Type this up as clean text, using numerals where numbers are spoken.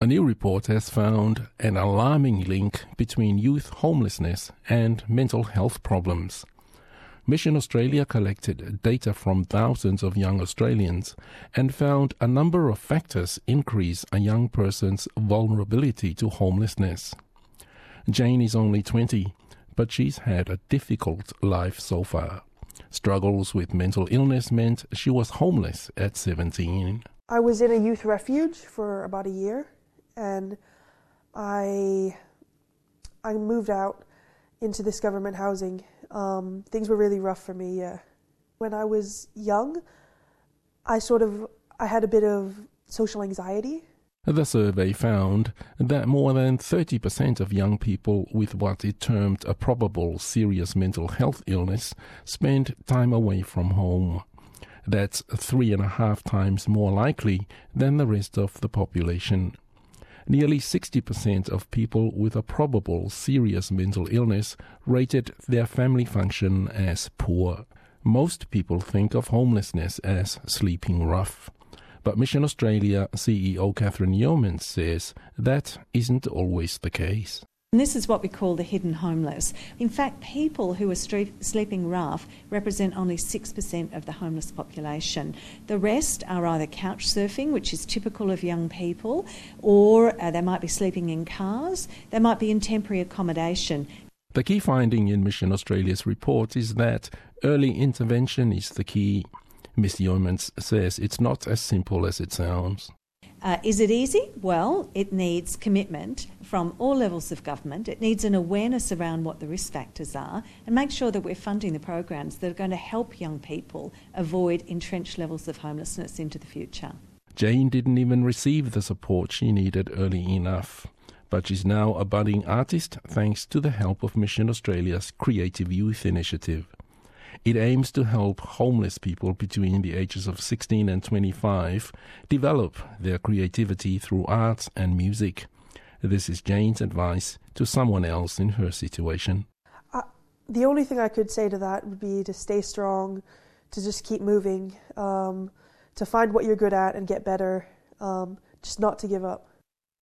A new report has found an alarming link between youth homelessness and mental health problems. Mission Australia collected data from thousands of young Australians and found a number of factors increase a young person's vulnerability to homelessness. Jane is only 20, but she's had a difficult life so far. Struggles with mental illness meant she was homeless at 17. I was in a youth refuge for about a year, and I moved out into this government housing. Things were really rough for me. When I was young, I had a bit of social anxiety. The survey found that more than 30% of young people with what it termed a probable serious mental health illness spend time away from home. That's 3.5 times more likely than the rest of the population. Nearly 60% of people with a probable serious mental illness rated their family function as poor. Most people think of homelessness as sleeping rough. But Mission Australia CEO Catherine Yeomans says that isn't always the case. And this is what we call the hidden homeless. In fact, people who are sleeping rough represent only 6% of the homeless population. The rest are either couch surfing, which is typical of young people, or they might be sleeping in cars, they might be in temporary accommodation. The key finding in Mission Australia's report is that early intervention is the key. Ms. Yeomans says it's not as simple as it sounds. Is it easy? Well, it needs commitment from all levels of government. It needs an awareness around what the risk factors are and make sure that we're funding the programs that are going to help young people avoid entrenched levels of homelessness into the future. Jane didn't even receive the support she needed early enough, but she's now a budding artist thanks to the help of Mission Australia's Creative Youth Initiative. It aims to help homeless people between the ages of 16 and 25 develop their creativity through arts and music. This is Jane's advice to someone else in her situation. The only thing I could say to that would be to stay strong, to just keep moving, to find what you're good at and get better, just not to give up.